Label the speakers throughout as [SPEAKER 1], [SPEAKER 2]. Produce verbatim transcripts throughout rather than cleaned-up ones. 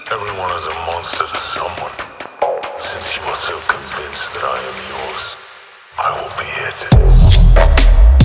[SPEAKER 1] Everyone is a monster to someone. Since you are so convinced that I am yours, I will be it.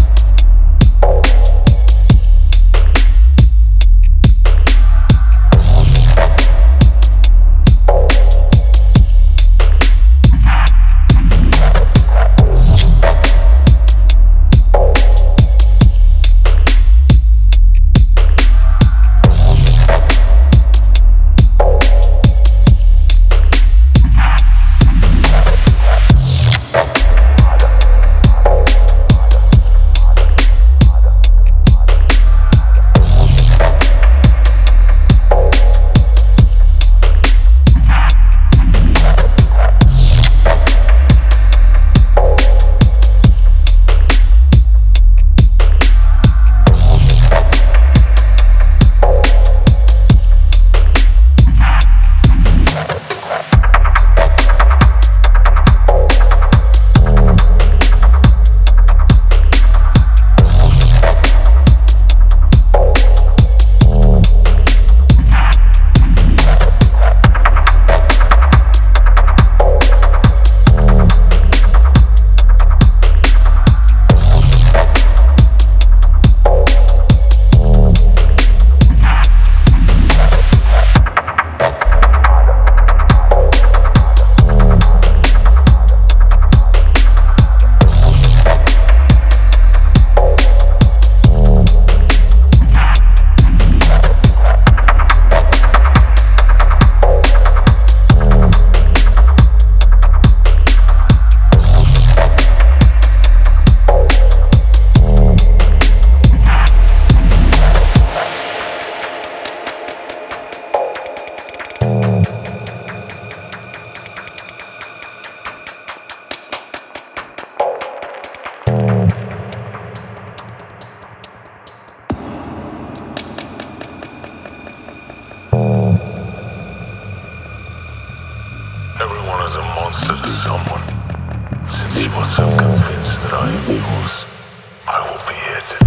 [SPEAKER 1] Everyone is a monster to someone. Since you are so convinced that I am yours, I will be it.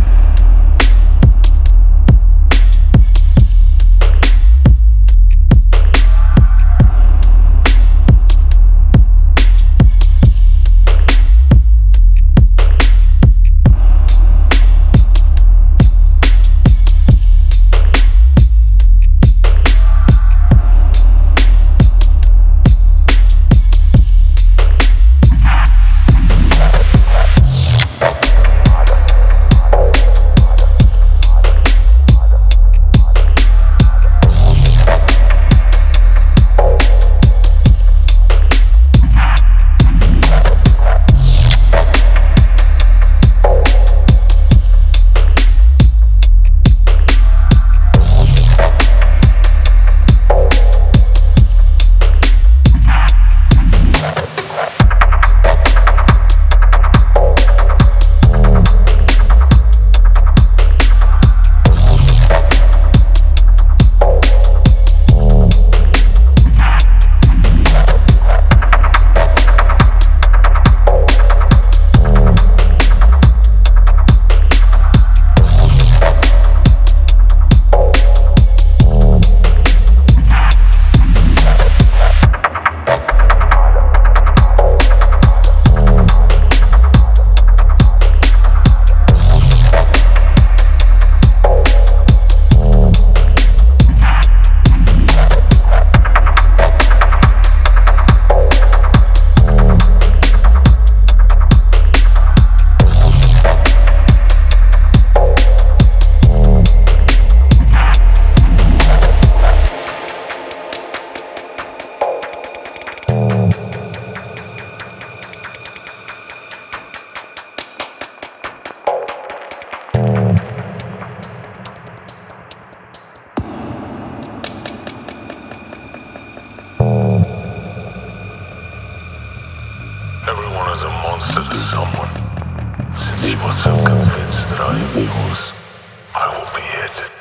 [SPEAKER 1] Everyone is a monster to someone. Since you are so convinced that I am yours, I will be it.